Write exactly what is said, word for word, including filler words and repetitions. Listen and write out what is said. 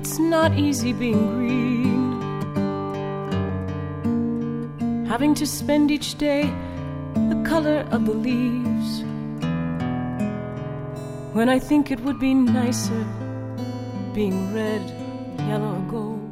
It's not easy being green, having to spend each day the color of the leaves, when I think it would be nicer being red, yellow, or gold.